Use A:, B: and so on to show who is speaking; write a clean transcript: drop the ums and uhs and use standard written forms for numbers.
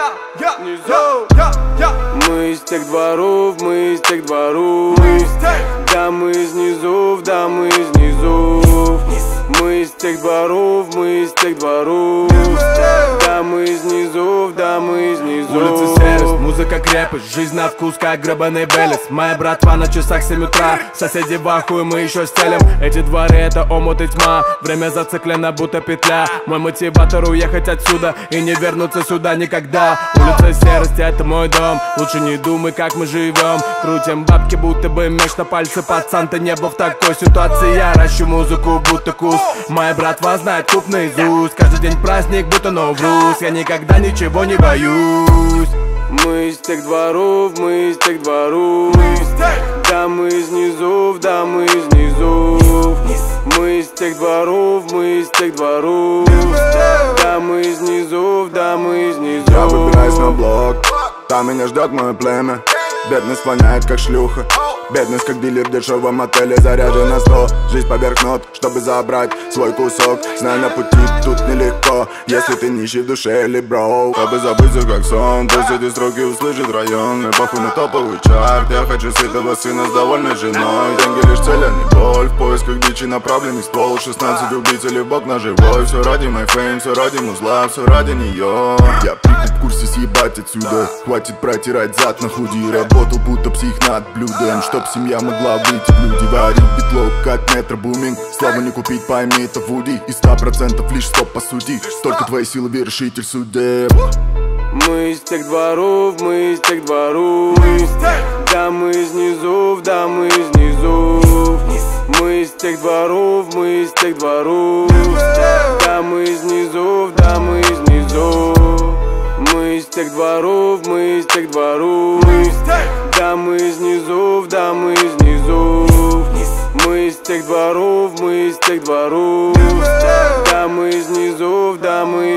A: Мы из тех дворов, мы из тех дворов. Да мы из низов, да мы из низов. Мы из тех дворов, мы из тех дворов. Да мы из низов, да мы из низов.
B: Улица серость, музыка крепость, жизнь на вкус как гребаный Белес. Моя братва на часах 7 утра, соседи в ахуе, мы еще стелим. Эти дворы это омут и тьма, время зациклено будто петля. Мой мотиватор уехать отсюда и не вернуться сюда никогда. Улица серости это мой дом, лучше не думай как мы живем. Крутим бабки будто бы меч на пальце, пацан ты не был в такой ситуации. Я ращу музыку будто кус, моя братва знает куб наизусть. Каждый день праздник будто Новрус, я никогда ничего не боюсь.
A: Мы из тех дворов, мы из тех дворов. Да мы из низов, да мы из низов. Мы из тех дворов, мы из тех дворов. Да мы из низов, да мы из низов.
C: Я выбираюсь на блок, там меня ждет мое племя. Бедность воняет как шлюха, бедность как дилер в дешевом отеле. Заряжен на 100, жизнь поверх нот, чтобы забрать свой кусок. Знаю, на пути тут нелегко, если ты нищий в душе или бро. Чтобы забыться как сон, пусть эти строки услышит район. Мне похуй на топовый чарт, я хочу сытого сына с довольной женой. Деньги лишь цель, а не боль, в поисках дичи направленный ствол. 16 убийцелей в бок на живой. Все ради мой фейм, все ради музла, все ради нее. Я прикуп в курсе съебать отсюда, хватит протирать зад на худи. Работал будто псих над блюдом, чтоб семья могла выйти в люди. Варил битлок как метро буминг, славу не купить, пойми это Вуди. И 100% лишь стоп по сути, только твои силы вершитель судеб.
A: Мы из тех дворов, мы из тех дворов. Да мы из низов, да мы из низов. Мы из тех дворов, мы из тех дворов. Да мы из низов, да мы из низов. Мы из тех дворов, мы из тех дворов. Да мы из низов, да мы из низов. Мы из тех дворов, мы из тех дворов. Да мы из низов, да мы